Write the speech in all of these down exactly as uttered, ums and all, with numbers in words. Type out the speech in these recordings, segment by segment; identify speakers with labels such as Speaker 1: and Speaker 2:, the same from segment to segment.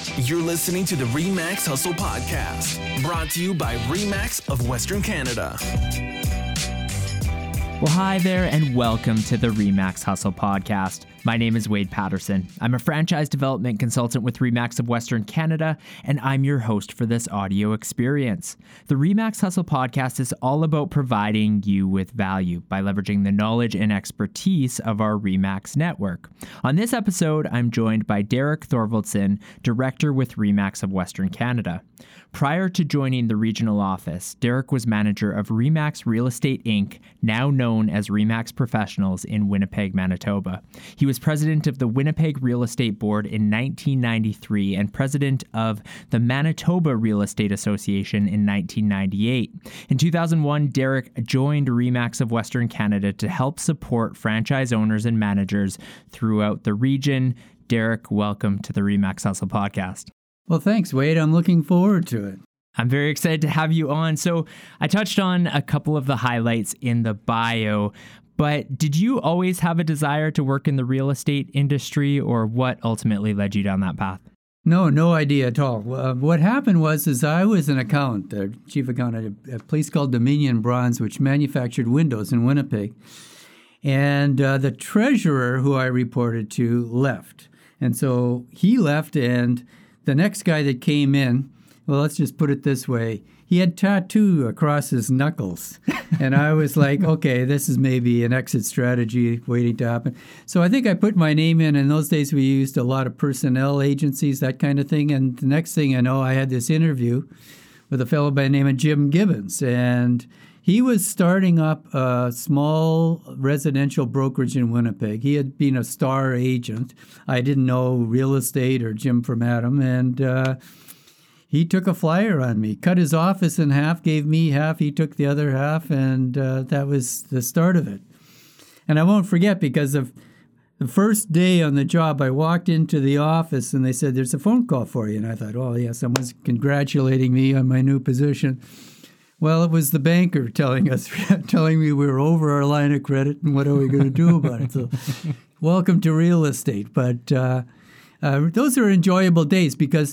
Speaker 1: You're listening to the RE/MAX Hustle Podcast, brought to you by RE/MAX of Western Canada.
Speaker 2: Well, hi there, and welcome to the RE/MAX Hustle Podcast. My name is Wade Patterson. I'm a franchise development consultant with RE/MAX of Western Canada, and I'm your host for this audio experience. The RE/MAX Hustle Podcast is all about providing you with value by leveraging the knowledge and expertise of our RE/MAX network. On this episode, I'm joined by Derek Thorvaldson, Director with RE/MAX of Western Canada. Prior to joining the regional office, Derek was manager of RE/MAX Real Estate Incorporated, now known as RE/MAX Professionals in Winnipeg, Manitoba. He was president of the Winnipeg Real Estate Board in nineteen ninety-three and president of the Manitoba Real Estate Association in nineteen ninety-eight. In two thousand one, Derek joined RE/MAX of Western Canada to help support franchise owners and managers throughout the region. Derek, welcome to the RE/MAX Hustle Podcast.
Speaker 3: Well, thanks, Wade. I'm looking forward to it.
Speaker 2: I'm very excited to have you on. So I touched on a couple of the highlights in the bio, but did you always have a desire to work in the real estate industry, or what ultimately led you down that path?
Speaker 3: No, no idea at all. Uh, what happened was is I was an accountant, the chief accountant at a place called Dominion Bronze, which manufactured windows in Winnipeg. And uh, the treasurer who I reported to left. And so he left, and the next guy that came in, well, let's just put it this way. He had tattoo across his knuckles. And I was like, okay, this is maybe an exit strategy waiting to happen. So I think I put my name in. In those days, we used a lot of personnel agencies, that kind of thing. And the next thing I know, I had this interview with a fellow by the name of Jim Gibbons. And he was starting up a small residential brokerage in Winnipeg. He had been a star agent. I didn't know real estate or Jim from Adam. And uh, he took a flyer on me, cut his office in half, gave me half, he took the other half, and uh, that was the start of it. And I won't forget, because of the first day on the job, I walked into the office and they said, "There's a phone call for you." And I thought, oh, yeah, someone's congratulating me on my new position. Well, it was the banker telling us, telling me we were over our line of credit and what are we going to do about it. So, welcome to real estate. But uh, uh, those are enjoyable days, because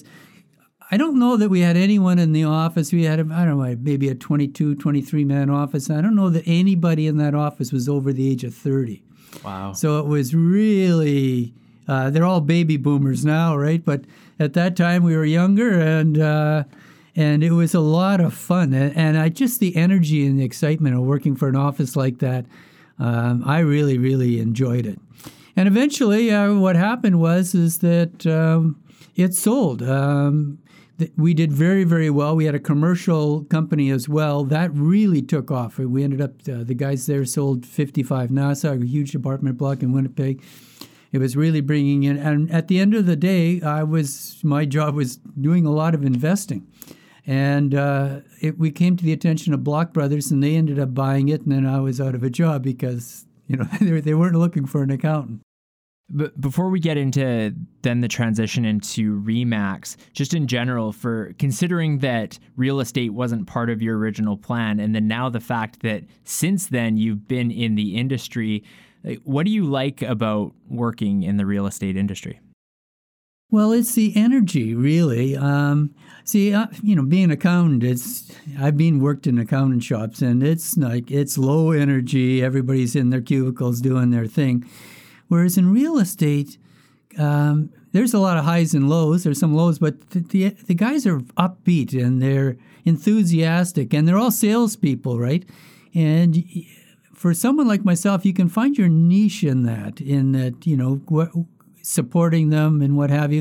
Speaker 3: I don't know that we had anyone in the office. We had, I don't know, maybe a twenty-two, twenty-three man office. I don't know that anybody in that office was over the age of thirty.
Speaker 2: Wow.
Speaker 3: So it was really, uh, they're all baby boomers now, right? But at that time we were younger, and uh, and it was a lot of fun. And, and I just, the energy and the excitement of working for an office like that, um, I really, really enjoyed it. And eventually uh, what happened was is that um, it sold. Um, We did very, very well. We had a commercial company as well. That really took off. We ended up, uh, the guys there sold fifty-five NASA, a huge apartment block in Winnipeg. It was really bringing in. And at the end of the day, I was, my job was doing a lot of investing. And uh, it, we came to the attention of Block Brothers, and they ended up buying it. And then I was out of a job because, you know, they, they weren't looking for an accountant.
Speaker 2: But before we get into then the transition into RE/MAX, just in general, for considering that real estate wasn't part of your original plan, and then now the fact that since then you've been in the industry, what do you like about working in the real estate industry?
Speaker 3: Well, it's the energy, really. Um, see, uh, you know, being an accountant, it's, I've been worked in accountant shops, and it's like, it's low energy. Everybody's in their cubicles doing their thing. Whereas in real estate, um, there's a lot of highs and lows. There's some lows, but the, the the guys are upbeat and they're enthusiastic, and they're all salespeople, right? And for someone like myself, you can find your niche in that, in that, you know, supporting them and what have you.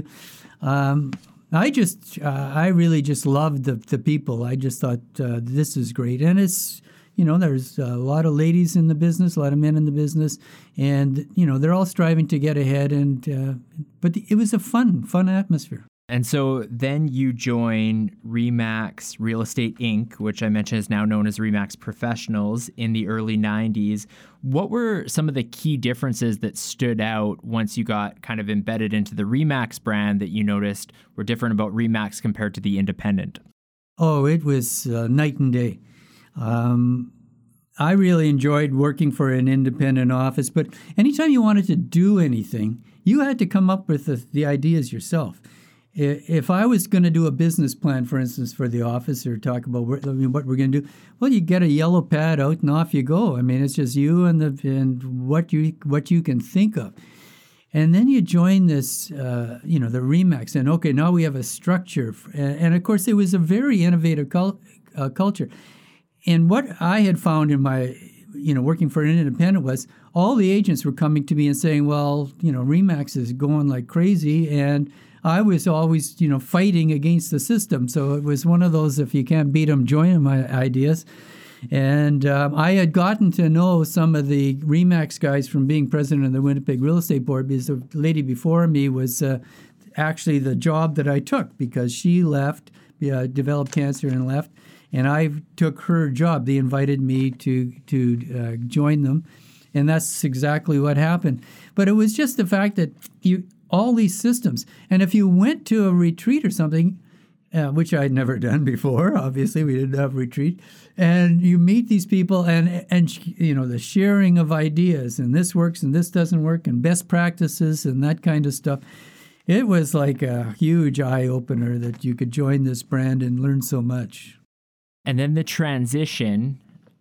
Speaker 3: Um, I just, uh, I really just loved the the people. I just thought uh, this is great, and it's. You know, there's a lot of ladies in the business, a lot of men in the business, and, you know, they're all striving to get ahead. And uh, but it was a fun, fun atmosphere.
Speaker 2: And so then you join RE/MAX Real Estate Incorporated, which I mentioned is now known as RE/MAX Professionals, in the early nineties. What were some of the key differences that stood out once you got kind of embedded into the RE/MAX brand that you noticed were different about RE/MAX compared to the independent?
Speaker 3: Oh, it was uh, night and day. Um, I really enjoyed working for an independent office, but anytime you wanted to do anything, you had to come up with the, the ideas yourself. if I was going to do a business plan, for instance, for the office or talk about what, I mean, what we're going to do, well, you get a yellow pad out and off you go. I mean, it's just you and the and what you what you can think of. And then you join this, uh, you know, the RE/MAX, and okay, now we have a structure. And, and of course, it was a very innovative cul- uh, culture. And what I had found in my, you know, working for an independent was all the agents were coming to me and saying, well, you know, RE/MAX is going like crazy, and I was always, you know, fighting against the system. So it was one of those, if you can't beat them, join them ideas. And um, I had gotten to know some of the RE/MAX guys from being president of the Winnipeg Real Estate Board, because the lady before me was uh, actually the job that I took, because she left, uh, developed cancer and left, and I took her job. They invited me to, to uh, join them, and that's exactly what happened. But it was just the fact that you all these systems. And if you went to a retreat or something, uh, which I'd never done before, obviously we didn't have a retreat, and you meet these people and, and you know, the sharing of ideas, and this works and this doesn't work, and best practices and that kind of stuff. It was like a huge eye-opener that you could join this brand and learn so much.
Speaker 2: And then the transition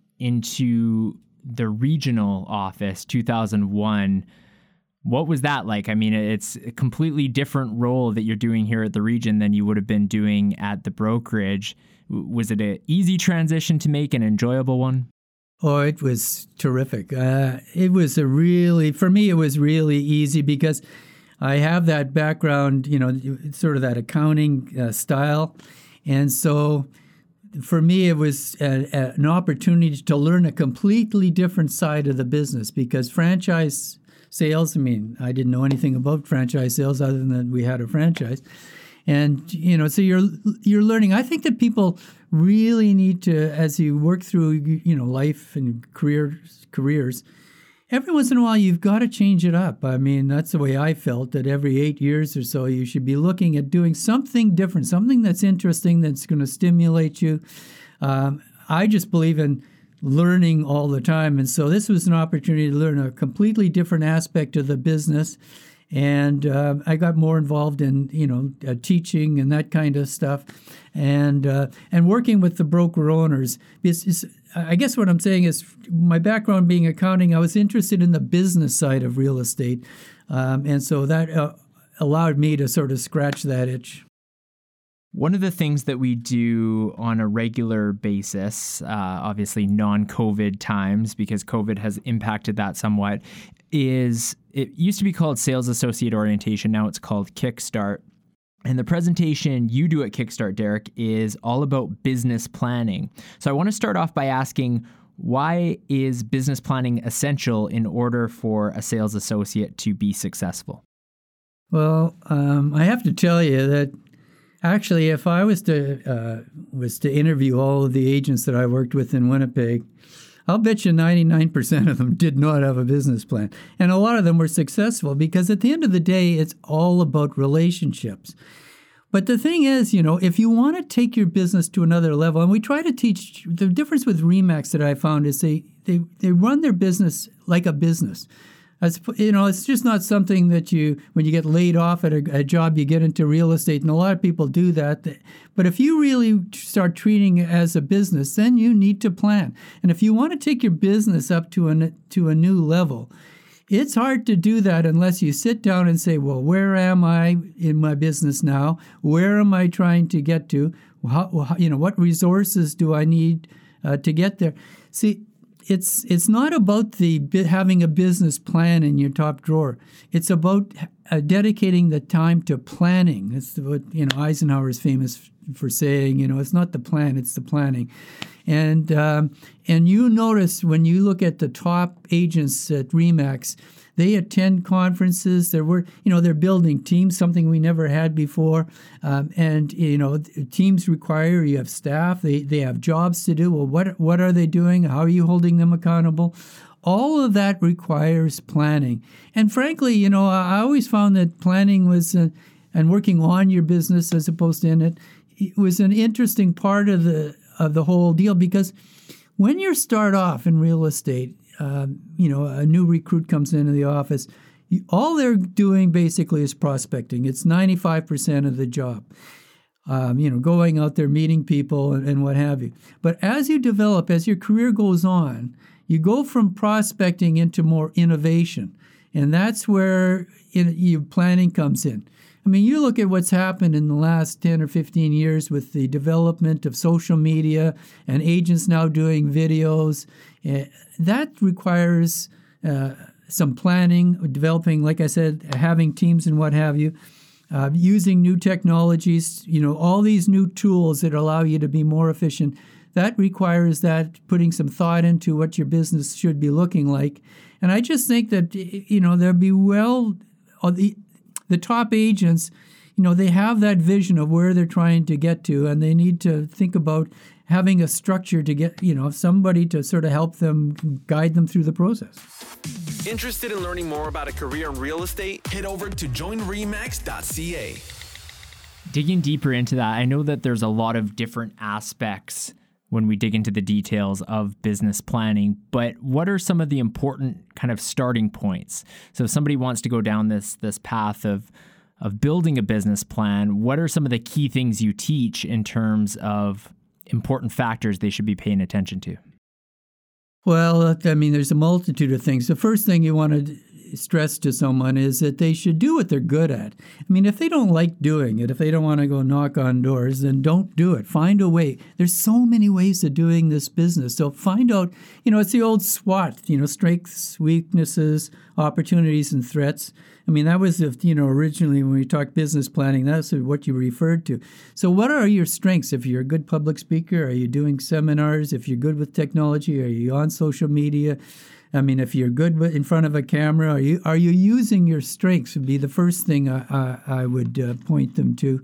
Speaker 2: into the regional office, two thousand one, what was that like? I mean, it's a completely different role that you're doing here at the region than you would have been doing at the brokerage. Was it an easy transition to make, an enjoyable one?
Speaker 3: Oh, it was terrific. Uh, it was a really, for me, it was really easy because I have that background, you know, sort of that accounting uh, style. And so for me, it was a, a, an opportunity to learn a completely different side of the business, because franchise sales, I mean, I didn't know anything about franchise sales other than that we had a franchise. And, you know, so you're you're learning. I think that people really need to, as you work through, you know, life and career careers, every once in a while you've got to change it up. I mean, that's the way I felt, that every eight years or so you should be looking at doing something different, something that's interesting, that's going to stimulate you. Um, I just believe in learning all the time. And so this was an opportunity to learn a completely different aspect of the business. And uh, I got more involved in, you know, uh, teaching and that kind of stuff, and uh, and working with the broker owners. It's, it's, I guess what I'm saying is, my background being accounting, I was interested in the business side of real estate, um, and so that uh, allowed me to sort of scratch that itch.
Speaker 2: One of the things that we do on a regular basis, uh, obviously non-COVID times, because COVID has impacted that somewhat, is it used to be called Sales Associate Orientation. Now it's called Kickstart. And the presentation you do at Kickstart, Derek, is all about business planning. So I want to start off by asking, why is business planning essential in order for a sales associate to be successful?
Speaker 3: Well, um, I have to tell you that actually, if I was to uh, was to interview all of the agents that I worked with in Winnipeg, I'll bet you ninety-nine percent of them did not have a business plan. And a lot of them were successful because at the end of the day, it's all about relationships. But the thing is, you know, if you want to take your business to another level, and we try to teach, the difference with RE/MAX that I found is they, they, they run their business like a business. As, you know, it's just not something that you, when you get laid off at a, a job, you get into real estate, and a lot of people do that. But if you really start treating it as a business, then you need to plan. And if you want to take your business up to a, to a new level, it's hard to do that unless you sit down and say, well, where am I in my business now? Where am I trying to get to? How, you know, what resources do I need uh, to get there? See, It's it's not about the having a business plan in your top drawer. It's about uh, dedicating the time to planning. It's what, you know, Eisenhower is famous for saying. You know, it's not the plan, it's the planning. And um, and you notice when you look at the top agents at RE/MAX, they attend conferences. They're work, you know, they're building teams, something we never had before. Um, and you know, teams require you have staff. They they have jobs to do. Well, what what are they doing? How are you holding them accountable? All of that requires planning. And frankly, you know, I always found that planning was uh, and working on your business as opposed to in it, it was an interesting part of the of the whole deal, because when you start off in real estate, Um, you know, a new recruit comes into the office, all they're doing basically is prospecting. It's ninety-five percent of the job. Um, you know, going out there, meeting people and, and what have you. But as you develop, as your career goes on, you go from prospecting into more innovation. And that's where in, your planning comes in. I mean, you look at what's happened in the last ten or fifteen years with the development of social media and agents now doing videos. Uh, that requires uh, some planning, developing, like I said, having teams and what have you. Uh, using new technologies, you know, all these new tools that allow you to be more efficient, that requires that putting some thought into what your business should be looking like. And I just think that, you know, there'll be well, the, the top agents, you know, they have that vision of where they're trying to get to, and they need to think about having a structure to get, you know, somebody to sort of help them, guide them through the process.
Speaker 1: Interested in learning more about a career in real estate? Head over to join remax dot c a.
Speaker 2: Digging deeper into that, I know that there's a lot of different aspects when we dig into the details of business planning, but what are some of the important kind of starting points? So if somebody wants to go down this this path of of building a business plan, what are some of the key things you teach in terms of important factors they should be paying attention to?
Speaker 3: Well, I mean, there's a multitude of things. The first thing you want to stress to someone is that they should do what they're good at. I mean, if they don't like doing it, if they don't want to go knock on doors, then don't do it. Find a way. There's so many ways of doing this business. So find out, you know, it's the old SWOT, you know, strengths, weaknesses, opportunities, and threats. I mean, that was, you know, originally when we talked business planning, that's what you referred to. So what are your strengths? If you're a good public speaker, are you doing seminars? If you're good with technology, are you on social media? I mean, if you're good in front of a camera, are you are you using your strengths would be the first thing I, I, I would uh, point them to.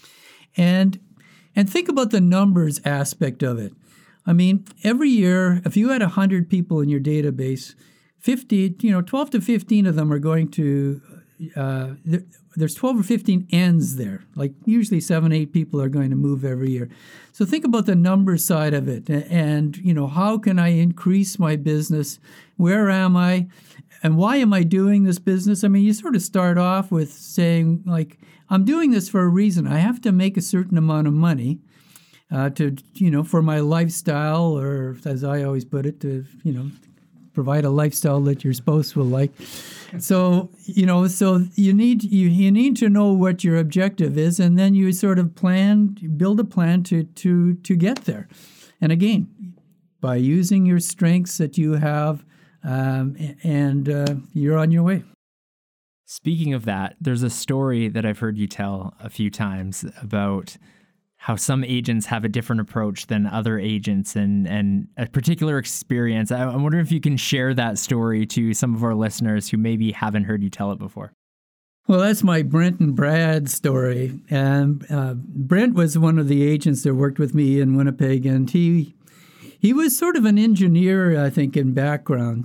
Speaker 3: And and think about the numbers aspect of it. I mean, every year, if you had one hundred people in your database, fifty, you know, twelve to fifteen of them are going to, uh, there, there's twelve or fifteen ends there. Like usually seven, eight people are going to move every year. So think about the number side of it. And, you know, how can I increase my business? Where am I? And why am I doing this business? I mean, you sort of start off with saying, like, I'm doing this for a reason. I have to make a certain amount of money uh, to, you know, for my lifestyle, or as I always put it, to, you know, provide a lifestyle that your spouse will like. So, you know, so you need you, you need to know what your objective is, and then you sort of plan, build a plan to to to get there. And again, by using your strengths that you have, um, and uh, you're on your way.
Speaker 2: Speaking of that, there's a story that I've heard you tell a few times about how some agents have a different approach than other agents, and, and a particular experience. I, I'm wondering if you can share that story to some of our listeners who maybe haven't heard you tell it before.
Speaker 3: Well, that's my Brent and Brad story. And uh, Brent was one of the agents that worked with me in Winnipeg, and he he was sort of an engineer, I think, in background.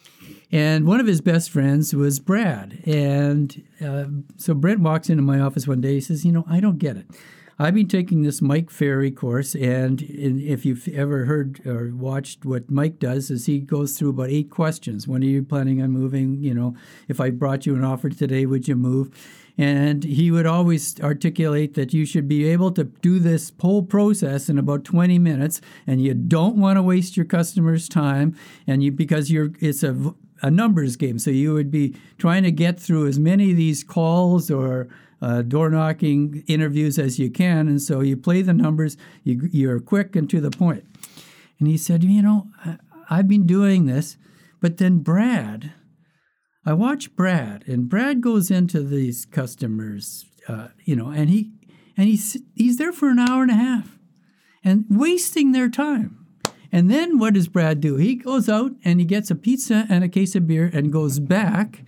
Speaker 3: And one of his best friends was Brad. And uh, so Brent walks into my office one day. He says, you know, I don't get it. I've been taking this Mike Ferry course, and in, if you've ever heard or watched what Mike does, is he goes through about eight questions. When are you planning on moving? You know, if I brought you an offer today, would you move? And he would always articulate that you should be able to do this whole process in about twenty minutes, and you don't want to waste your customers' time, and you because you're it's a a numbers game, so you would be trying to get through as many of these calls or Uh, door-knocking interviews as you can, and so you play the numbers, you, you're quick and to the point. And he said, you know, I, I've been doing this, but then Brad, I watch Brad, and Brad goes into these customers, uh, you know, and he and he's, he's there for an hour and a half, and wasting their time. And then what does Brad do? He goes out and he gets a pizza and a case of beer and goes back,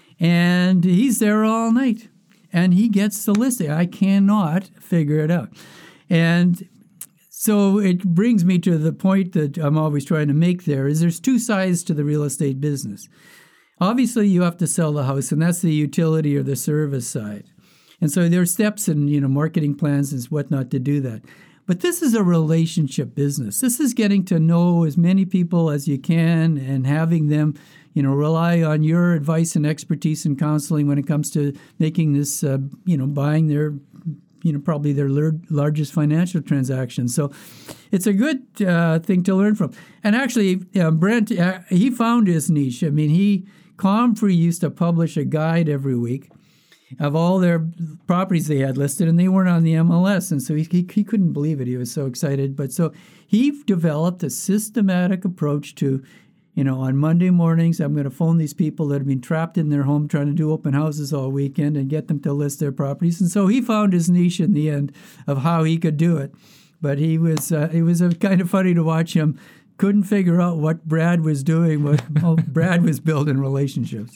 Speaker 3: and he's there all night. And he gets the listing. I cannot figure it out. And so it brings me to the point that I'm always trying to make there, is there's two sides to the real estate business. Obviously, you have to sell the house, and that's the utility or the service side. And so there are steps and, you know, marketing plans and whatnot to do that. But this is a relationship business. This is getting to know as many people as you can and having them, you know, rely on your advice and expertise and counseling when it comes to making this, uh, you know, buying their, you know, probably their lar- largest financial transaction. So it's a good uh, thing to learn from. And actually, uh, Brent, uh, he found his niche. I mean, he, Comfrey used to publish a guide every week of all their properties they had listed, and they weren't on the M L S. And so he, he, he couldn't believe it. He was so excited. But so he developed a systematic approach to, you know, on Monday mornings, I'm going to phone these people that have been trapped in their home trying to do open houses all weekend and get them to list their properties. And so he found his niche in the end of how he could do it. But he was, uh, it was uh, kind of funny to watch him. Couldn't figure out what Brad was doing, but well, Brad was building relationships.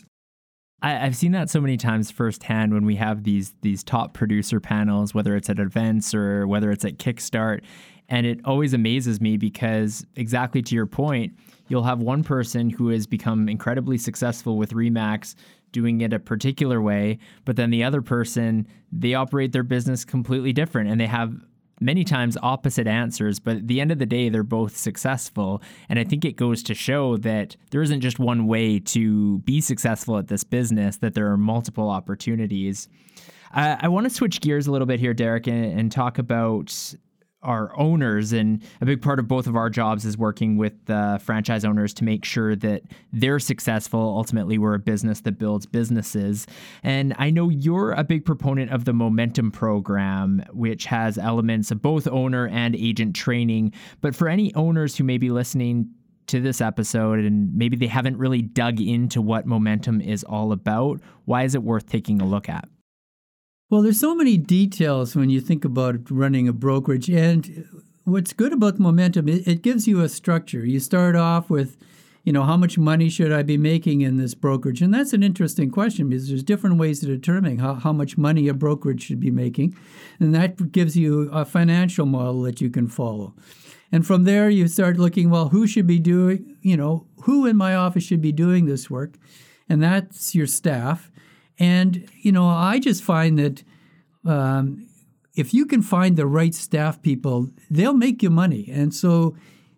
Speaker 2: I, I've seen that so many times firsthand when we have these these top producer panels, whether it's at events or whether it's at Kickstart. And it always amazes me because, exactly to your point, you'll have one person who has become incredibly successful with RE/MAX doing it a particular way, but then the other person, they operate their business completely different and they have many times opposite answers, but at the end of the day, they're both successful. And I think it goes to show that there isn't just one way to be successful at this business, that there are multiple opportunities. Uh, I want to switch gears a little bit here, Derek, and, and talk about our owners. And a big part of both of our jobs is working with uh, franchise owners to make sure that they're successful. Ultimately, we're a business that builds businesses. And I know you're a big proponent of the Momentum program, which has elements of both owner and agent training. But for any owners who may be listening to this episode and maybe they haven't really dug into what Momentum is all about, why is it worth taking a look at?
Speaker 3: Well, there's so many details when you think about running a brokerage. And what's good about Momentum, it, it gives you a structure. You start off with, you know, how much money should I be making in this brokerage? And that's an interesting question because there's different ways to determine how, how much money a brokerage should be making. And that gives you a financial model that you can follow. And from there, you start looking, well, who should be doing, you know, who in my office should be doing this work? And that's your staff. And, you know, I just find that um, if you can find the right staff people, they'll make you money. And so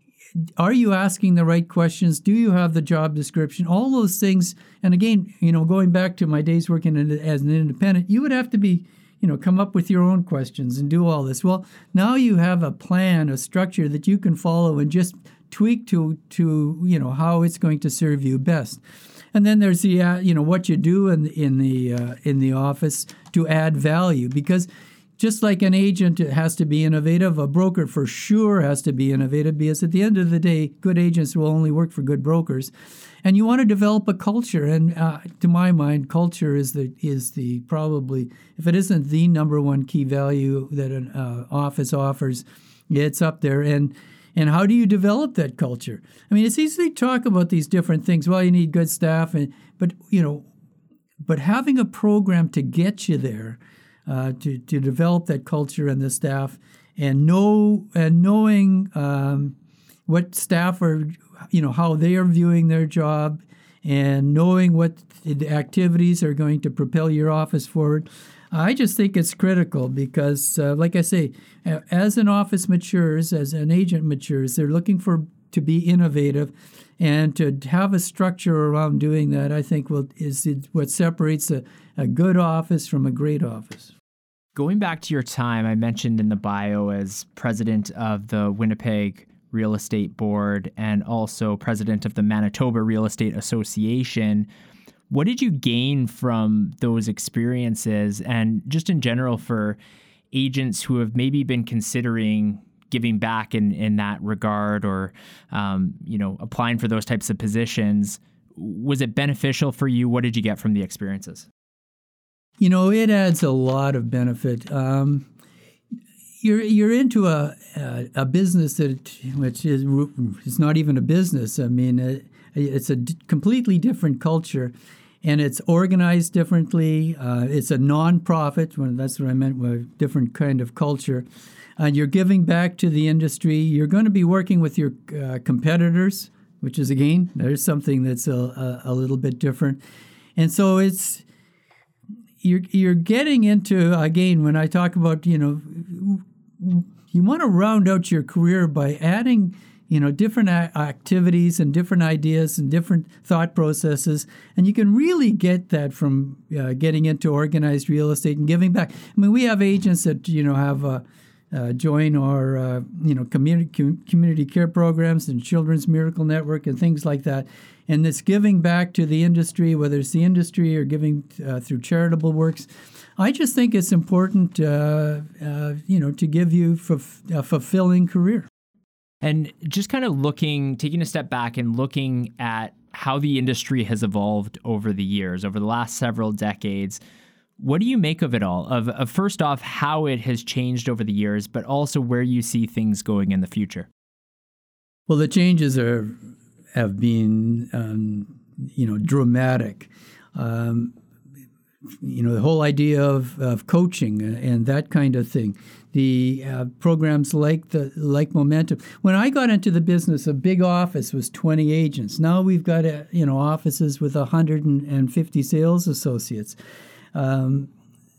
Speaker 3: are you asking the right questions? Do you have the job description? All those things. And again, you know, going back to my days working in, as an independent, you would have to be, you know, come up with your own questions and do all this. Well, now you have a plan, a structure that you can follow and just tweak to, to you know, how it's going to serve you best. And then there's the uh, you know what you do in in the uh, in the office to add value, because just like an agent has to be innovative, a broker for sure has to be innovative, because at the end of the day, good agents will only work for good brokers. And you want to develop a culture, and uh, to my mind, culture is the is the probably, if it isn't the number one key value that an uh, office offers, it's up there. And And how do you develop that culture? I mean, it's easy to talk about these different things. Well, you need good staff, and but you know, but having a program to get you there, uh, to to develop that culture and the staff, and know and knowing um, what staff are, you know, how they are viewing their job, and knowing what the activities are going to propel your office forward. I just think it's critical because, uh, like I say, as an office matures, as an agent matures, they're looking for to be innovative, and to have a structure around doing that, I think, will is what separates a, a good office from a great office.
Speaker 2: Going back to your time, I mentioned in the bio as president of the Winnipeg Real Estate Board and also president of the Manitoba Real Estate Association. What did you gain from those experiences, and just in general for agents who have maybe been considering giving back in, in that regard, or um, you know, applying for those types of positions? Was it beneficial for you? What did you get from the experiences?
Speaker 3: You know, it adds a lot of benefit. Um, you're you're into a a, a business that which is it's not even a business. I mean, it, it's a d- completely different culture, and it's organized differently. Uh, it's a non-profit. Well, that's what I meant with a different kind of culture. And you're giving back to the industry. You're going to be working with your uh, competitors, which is, again, there's something that's a, a, a little bit different. And so it's you're you're getting into, again, when I talk about, you know, you want to round out your career by adding, you know, different a- activities and different ideas and different thought processes. And you can really get that from uh, getting into organized real estate and giving back. I mean, we have agents that, you know, have uh, uh, join our, uh, you know, community com- community care programs and Children's Miracle Network and things like that. And this giving back to the industry, whether it's the industry or giving uh, through charitable works, I just think it's important, uh, uh, you know, to give you f- a fulfilling career.
Speaker 2: And just kind of looking, taking a step back and looking at how the industry has evolved over the years, over the last several decades, what do you make of it all? Of, of first off, how it has changed over the years, but also where you see things going in the future?
Speaker 3: Well, the changes are have been, um, you know, dramatic. Um, you know, the whole idea of, of coaching and that kind of thing. The uh, programs like the like Momentum. When I got into the business, a big office was twenty agents. Now we've got uh, you know offices with one hundred fifty sales associates. Um,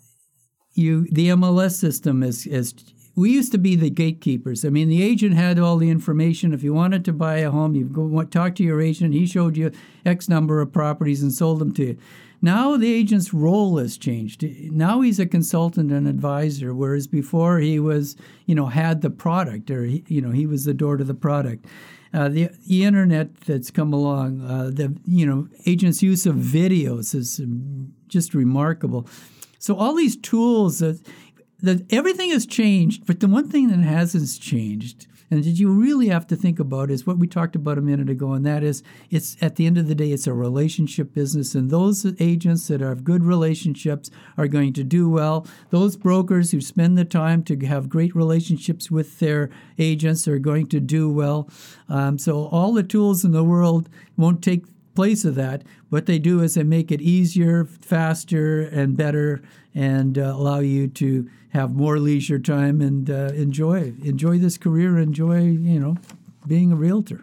Speaker 3: you the M L S system is is. We used to be the gatekeepers. I mean, the agent had all the information. If you wanted to buy a home, you go talk to your agent. He showed you X number of properties and sold them to you. Now the agent's role has changed. Now he's a consultant and advisor, whereas before he was, you know, had the product, or he, you know, he was the door to the product. Uh, the, the internet that's come along, uh, the you know, agents' use of videos is just remarkable. So all these tools that. That everything has changed, but the one thing that hasn't changed, and that you really have to think about, is what we talked about a minute ago, and that is, it's at the end of the day, it's a relationship business, and those agents that have good relationships are going to do well. Those brokers who spend the time to have great relationships with their agents are going to do well. Um, so all the tools in the world won't take place of that. What they do is they make it easier, faster, and better, and uh, allow you to have more leisure time and uh, enjoy enjoy this career, enjoy, you know, being a realtor.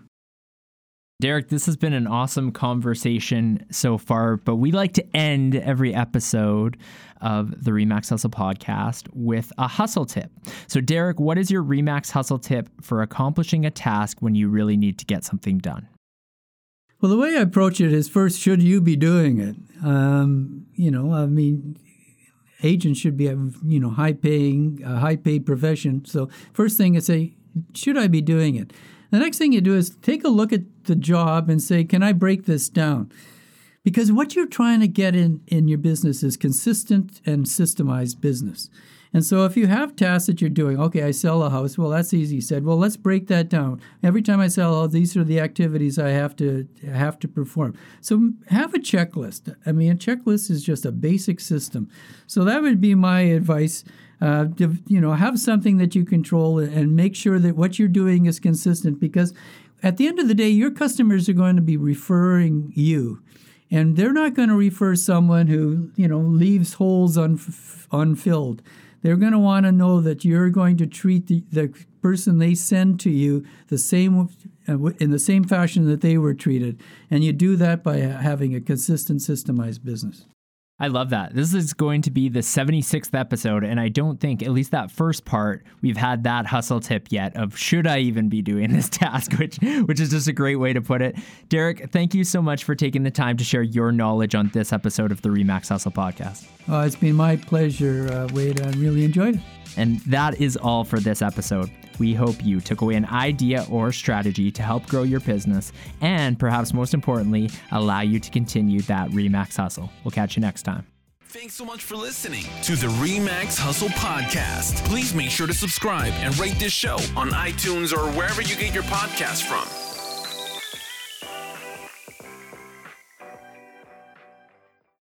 Speaker 2: Derek, this has been an awesome conversation so far, but we like to end every episode of the RE/MAX Hustle podcast with a hustle tip. So, Derek, what is your RE/MAX Hustle tip for accomplishing a task when you really need to get something done?
Speaker 3: Well, the way I approach it is, first, should you be doing it? Um, you know, I mean, agents should be, you know, high-paying, a high-paid profession. So first thing is say, should I be doing it? The next thing you do is take a look at the job and say, can I break this down? Because what you're trying to get in, in your business is consistent and systemized business. And so if you have tasks that you're doing, okay, I sell a house, well, that's easy. You said, well, let's break that down. Every time I sell a house, these are the activities I have to have to perform. So have a checklist. I mean, a checklist is just a basic system. So that would be my advice. Uh, to, you know, have something that you control and make sure that what you're doing is consistent, because at the end of the day, your customers are going to be referring you. And they're not going to refer someone who, you know, leaves holes unf- unfilled. They're going to want to know that you're going to treat the, the person they send to you the same in the same fashion that they were treated. And you do that by having a consistent, systemized business.
Speaker 2: I love that. This is going to be the seventy-sixth episode, and I don't think, at least that first part, we've had that hustle tip yet of should I even be doing this task, which which is just a great way to put it. Derek, thank you so much for taking the time to share your knowledge on this episode of the RE/MAX Hustle podcast.
Speaker 3: Oh, it's been my pleasure, uh, Wade. I really enjoyed it.
Speaker 2: And that is all for this episode. We hope you took away an idea or strategy to help grow your business and, perhaps most importantly, allow you to continue that RE/MAX hustle. We'll catch you next time.
Speaker 1: Thanks so much for listening to the RE/MAX Hustle podcast. Please make sure to subscribe and rate this show on iTunes or wherever you get your podcasts from.